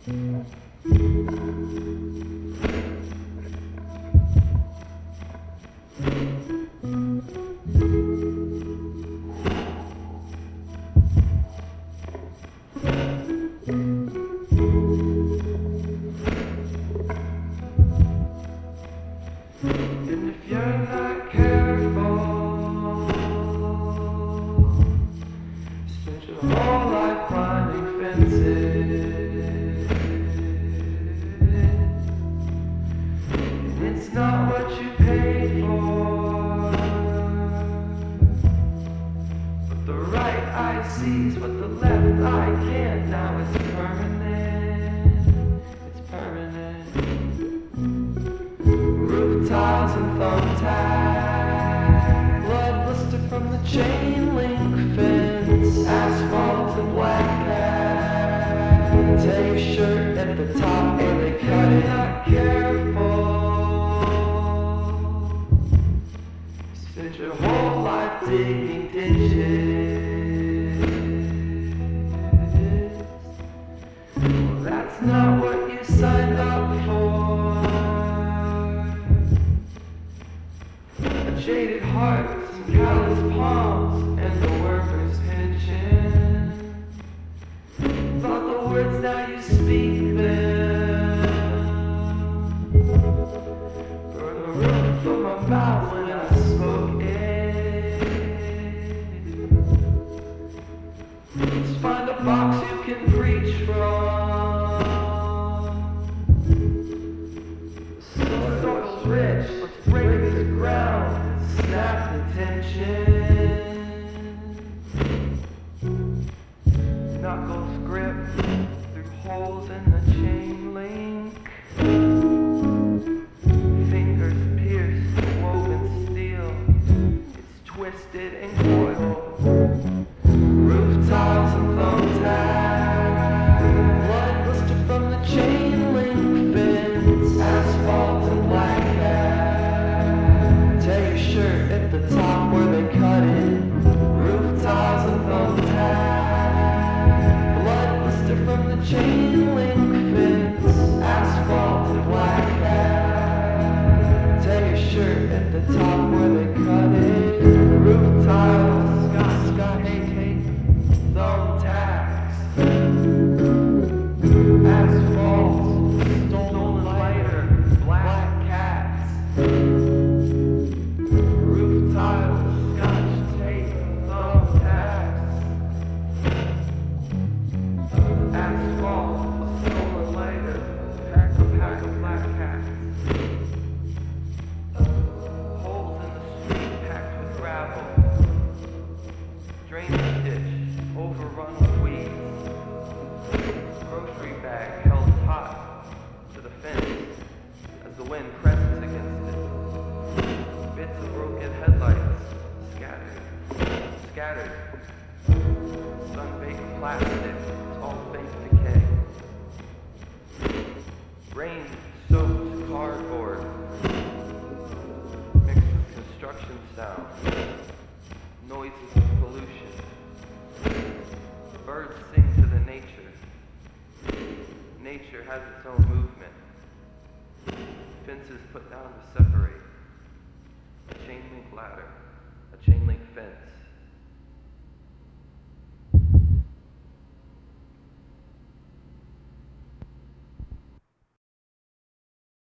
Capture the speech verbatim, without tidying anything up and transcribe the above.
And if you're not careful, spend your whole life climbing fences. And it's not what you paid for, but the right eye sees what the left eye can't. Now it's permanent, it's permanent. Roof tiles and thumbtacks, blood blister from the chain link fence, asphalt and black cat. Tear your shirt at the top and they cut it. Not careful, spend your whole life digging ditches. Well, that's not what you signed up for. A jaded heart, some callous palms, and the workers' pension. Thought the words, now you speak them. Burn the roof of my mouth when I spoke it. Let's find a box you can preach from. The soil's rich, let's break the ground. Snap the tension. Knuckles grip through holes in the chain link. Fingers pierce the woven steel. It's twisted and coiled. Roof tiles and thumbtacks, blood blister from the chain link fence, asphalt and black cat. Tear your shirt at the top where they cut it. Roof tiles and thumbtacks, blood blister from the chain link fence, asphalt and black cat. Tear your shirt at the top where they cut it. Roof tiles, Scott, Scott, hey, hey, thumbtacks, asphalt, stolen lighter, black cats. Roof tiles, Scotch tape, thumbtacks, asphalt, stolen lighter, pack a pack of black cats. Holes in the street packed with gravel, drainage ditch overrun with weeds, grocery bag held taut to the fence as the wind presses against it. Bits of broken headlights scattered, scattered. Sun-baked plastic, it's all fake decay. Rain-soaked cardboard mixed with construction sound, noises of pollution. Birds sing to the nature. Nature has its own movement. Fences put down to separate. A chain link ladder, a chain link fence.